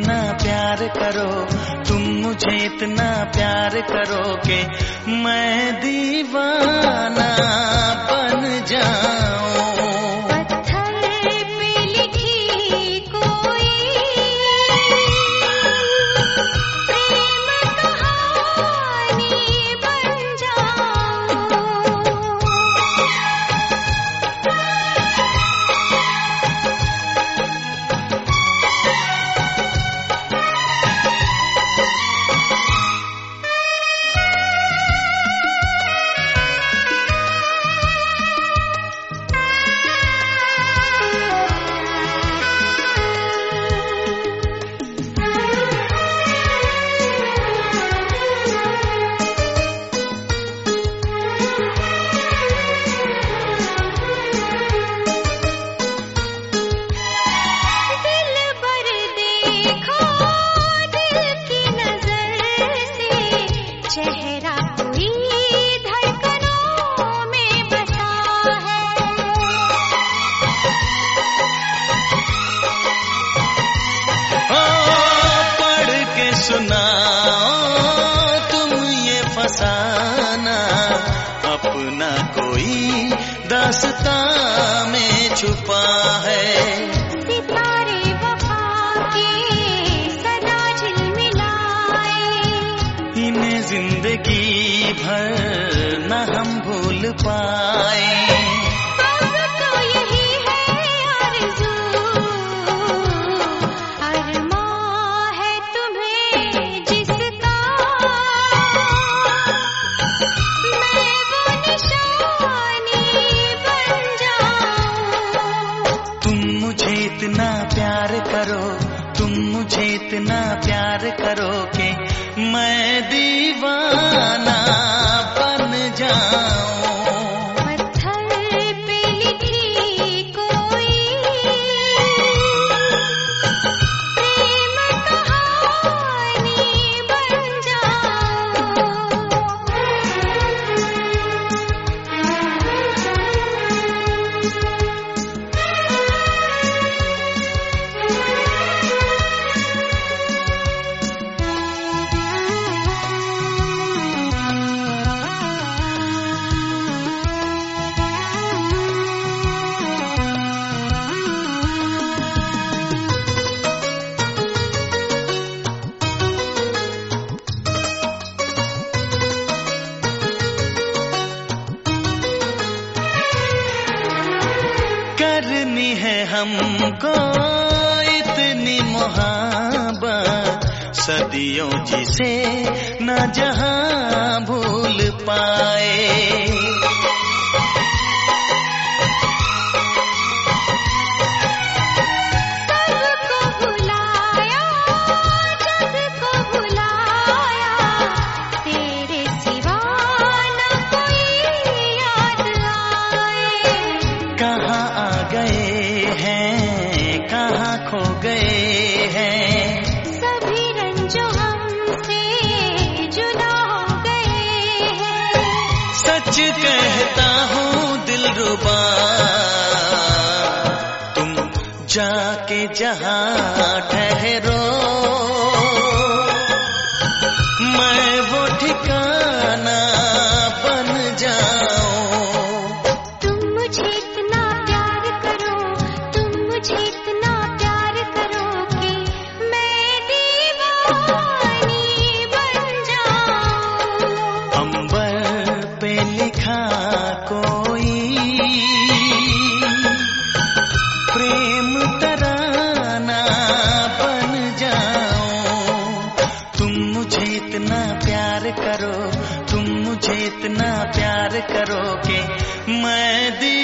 इतना प्यार करो, तुम मुझे इतना प्यार करो कि मैं दीवाना बन जाऊं। पत्थर पे लिखी कोई प्रेम कहानी बन जाऊं। चेहरा कोई धड़कनों में बसा है। ओ पढ़ के सुनाओ तुम ये फसाना, अपना कोई दास्तां में छुपा है। सितारे वफा के सदा झिलमिलाए, इन्हें जिंदगी भर न हम भूल पाए। अब तो यही है आरज़ू, अरमां है तुम्हें जिसका, मैं वो निशानी बन जाऊं। तुम मुझे इतना प्यार करो, तुम मुझे इतना प्यार करो कि मैं दीवाना बन जाऊं। पत्थर पे लिखी कोई प्रेम कहानी बन जाऊं। करनी है हमको इतनी मोहब्बत, सदियों जिसे न जहां भूल पाए। सबको भुलाया, जग को भुलाया, तेरे सिवा न कोई याद आए। कहाँ आ गए हैं, कहाँ खो गए हैं, सभी रंजों हमसे जुदा हो गए हैं। सच कहता हूँ दिलरुबा, तुम जाके जहाँ ठहरो, मैं वो ठिकाना बन जाऊं। तुम मुझे इतना प्यार करो, तुम मुझे इतना प्यार करो कि मैं दीवानी बन जाऊं। अंबर पे लिखा कोई प्रेम तराना बन जाऊं। तुम मुझे इतना प्यार करो, तुम मुझे इतना प्यार करो कि मैं